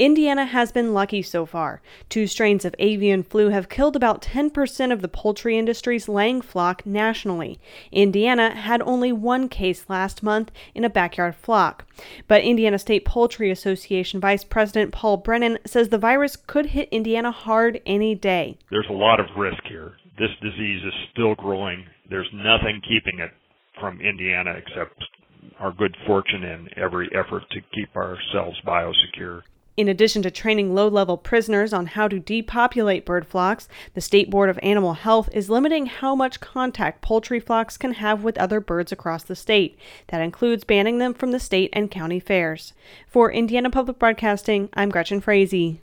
Indiana has been lucky so far. 2 strains of avian flu have killed about 10% of the poultry industry's laying flock nationally. Indiana had only 1 case last month in a backyard flock. But Indiana State Poultry Association Vice President Paul Brennan says the virus could hit Indiana hard any day. There's a lot of risk here. This disease is still growing. There's nothing keeping it from Indiana except our good fortune and every effort to keep ourselves biosecure. In addition to training low-level prisoners on how to depopulate bird flocks, the State Board of Animal Health is limiting how much contact poultry flocks can have with other birds across the state. That includes banning them from the state and county fairs. For Indiana Public Broadcasting, I'm Gretchen Frazee.